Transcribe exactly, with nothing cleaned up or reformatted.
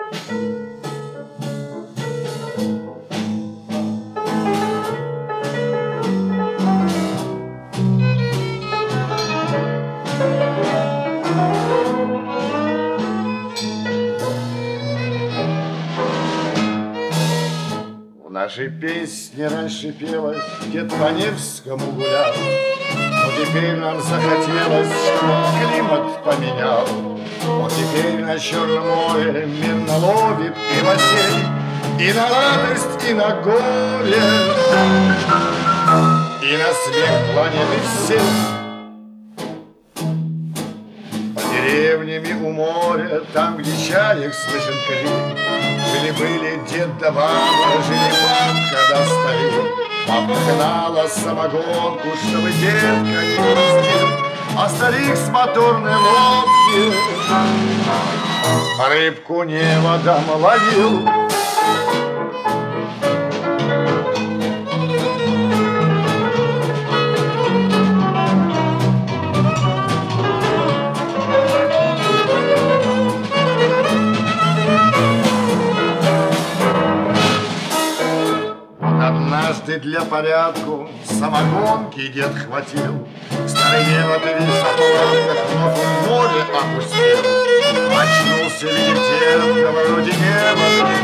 В нашей песне раньше пелось, дед по Невскому гулял, но теперь нам захотелось, чтобы климат поменял. Вот теперь на Черном море мирно ловит пивосей, и на радость, и на горе, и на смех планеты всей. По деревнями у моря, там, где чаек слышен крик, жили-были дед да баба, жили бабка да старик. Бабка гнала самогонку, чтобы детка не пустил, а старик с моторной лодки рыбку неводом ловил. Однажды для порядку самогонки дед хватил, старый невод весь на планках вновь в море опустил. Очнулся, видит дед, вроде неба